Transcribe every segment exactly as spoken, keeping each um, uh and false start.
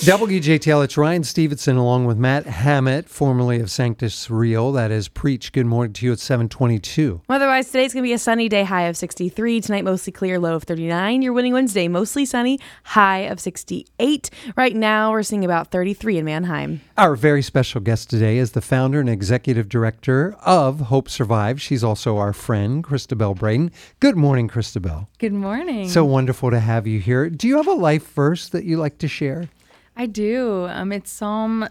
W J T L, it's Ryan Stevenson along with Matt Hammett, formerly of Sanctus Real. That is Preach. Good morning to you at seven twenty-two. Otherwise, today's going to be a sunny day, high of sixty-three. Tonight, mostly clear, low of thirty-nine. Your winning Wednesday, mostly sunny, high of sixty-eight. Right now, we're seeing about thirty-three in Manheim. Our very special guest today is the founder and executive director of Hope Survives. She's also our friend, Christabel Braden. Good morning, Christabel. Good morning. So wonderful to have you here. Do you have a life verse that you like to share? I do. Um, it's Psalm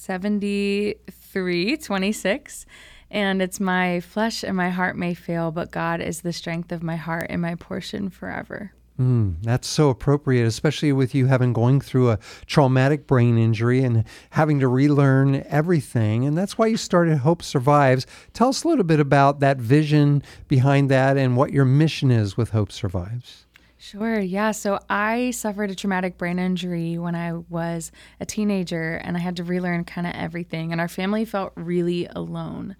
seventy-three, twenty-six, and it's my flesh and my heart may fail, but God is the strength of my heart and my portion forever. Mm, that's so appropriate, especially with you having going through a traumatic brain injury and having to relearn everything. And that's why you started Hope Survives. Tell us a little bit about that vision behind that and what your mission is with Hope Survives. Sure. Yeah. So I suffered a traumatic brain injury when I was a teenager, and I had to relearn kind of everything. And our family felt really alone.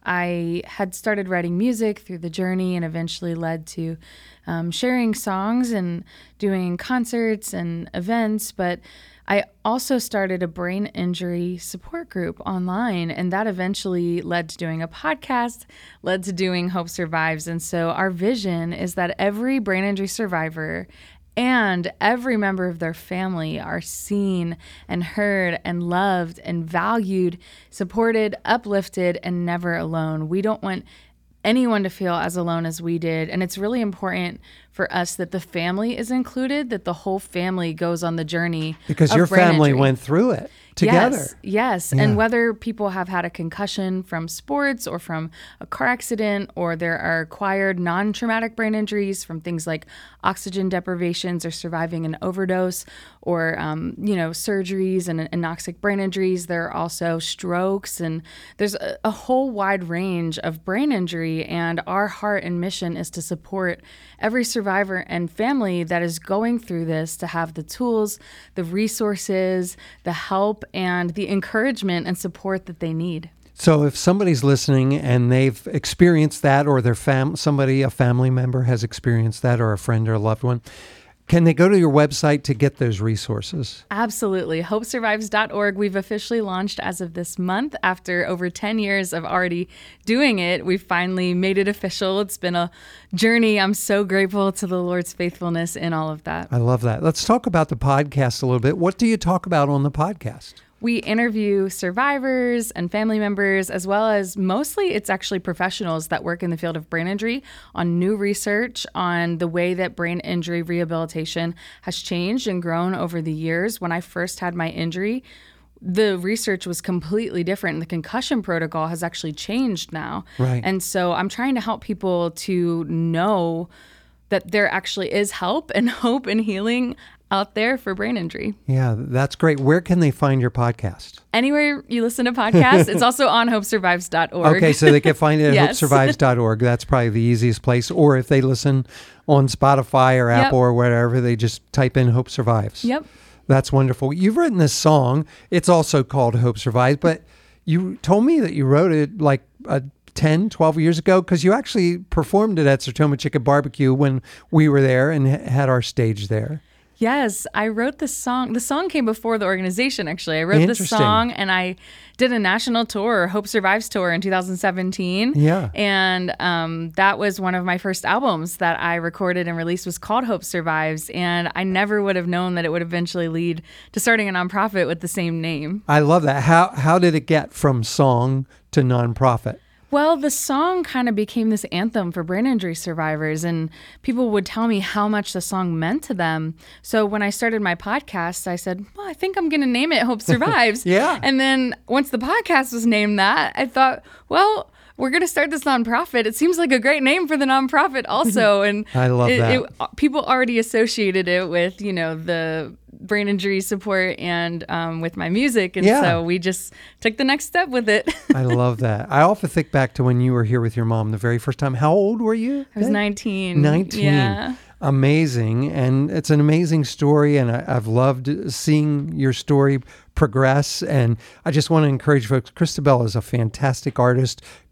I had started writing music through the journey and eventually led to um, sharing songs and doing concerts and events. But I also started a brain injury support group online, and that eventually led to doing a podcast, led to doing Hope Survives. And so our vision is that every brain injury survivor and every member of their family are seen and heard and loved and valued, supported, uplifted, and never alone. We don't want anyone to feel as alone as we did. And it's really important for us that the family is included, that the whole family goes on the journey. Because of your brain family injury. went through it together. Yes, yes. Yeah. And whether people have had a concussion from sports or from a car accident, or there are acquired non-traumatic brain injuries from things like oxygen deprivations or surviving an overdose, or, um, you know, surgeries and anoxic brain injuries. There are also strokes, and there's a, a whole wide range of brain injury. And our heart and mission is to support every survivor and family that is going through this to have the tools, the resources, the help, and the encouragement and support that they need. So if somebody's listening and they've experienced that, or their fam, somebody, a family member has experienced that, or a friend or a loved one, can they go to your website to get those resources? Absolutely. hope survives dot org. We've officially launched as of this month. After over ten years of already doing it, we've finally made it official. It's been a journey. I'm so grateful to the Lord's faithfulness in all of that. I love that. Let's talk about the podcast a little bit. What do you talk about on the podcast? We interview survivors and family members, as well as mostly it's actually professionals that work in the field of brain injury, on new research on the way that brain injury rehabilitation has changed and grown over the years. When I first had my injury, the research was completely different. The concussion protocol has actually changed now. Right. And so I'm trying to help people to know that there actually is help and hope and healing out there for brain injury. Yeah, that's great. Where can they find your podcast? Anywhere you listen to podcasts. It's also on hope survives dot org. Okay, so they can find it at Yes. hope survives dot org. That's probably the easiest place. Or if they listen on Spotify or Yep. Apple or whatever, they just type in Hope Survives. Yep. That's wonderful. You've written this song. It's also called Hope Survives, but you told me that you wrote it like a ten, twelve years ago, because you actually performed it at Sertoma Chicken Barbecue when we were there and ha- had our stage there. Yes, I wrote the song. The song came before the organization, actually. I wrote the Interesting. song, and I did a national tour, Hope Survives tour, in two thousand seventeen. Yeah. And um, that was one of my first albums that I recorded and released, was called Hope Survives. And I never would have known that it would eventually lead to starting a nonprofit with the same name. I love that. How how did it get from song to nonprofit? Well, the song kind of became this anthem for brain injury survivors, and people would tell me how much the song meant to them. So when I started my podcast, I said, well, I think I'm going to name it Hope Survives. Yeah. And then once the podcast was named that, I thought, well, we're going to start this nonprofit. It seems like a great name for the nonprofit also. And I love it, that. It, people already associated it with, you know, the brain injury support and um, with my music. And Yeah. so we just took the next step with it. I love that. I often think back to when you were here with your mom the very first time. How old were you? I was then? nineteen. nineteen. Yeah. Amazing. And it's an amazing story. And I, I've loved seeing your story progress. And I just want to encourage folks. Christabel is a fantastic artist,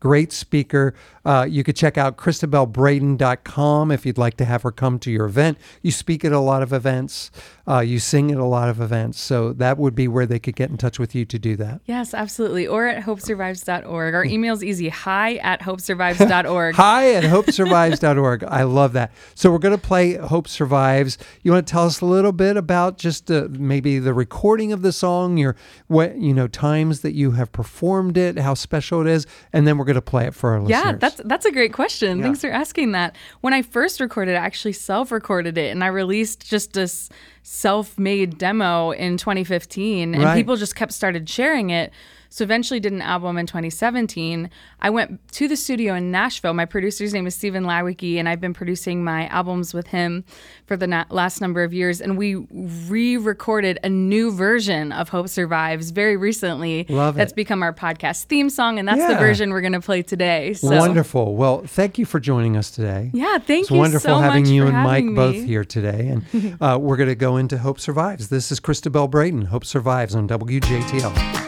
great speaker. Uh, you could check out Christabel Braden dot com if you'd like to have her come to your event. You speak at a lot of events. Uh, you sing at a lot of events. So that would be where they could get in touch with you to do that. Yes, absolutely. Or at hope survives dot org. Our email's easy. Hi at hope survives dot org. Hi at hope survives dot org. I love that. So we're going to play Hope Survives. You want to tell us a little bit about just uh, maybe the recording of the song, your what you know times that you have performed it, how special it is, and then we're going to play it for our listeners. Yeah, that's that's a great question. Yeah. Thanks for asking that. When I first recorded it, I actually self-recorded it, and I released just this self-made demo in twenty fifteen, and Right. people just kept started sharing it. So eventually did an album in twenty seventeen. I went to the studio in Nashville. My producer's name is Stephen Lawicki, and I've been producing my albums with him for the na- last number of years. And we re-recorded a new version of Hope Survives very recently. Love it. That's become our podcast theme song, and that's the Yeah. version we're going to play today. So. Wonderful. Well, thank you for joining us today. Yeah, thank It's you wonderful so having much you for and Mike having both me. here today. And uh, we're going to go into Hope Survives. This is Christabel Braden. Hope Survives on W J T L.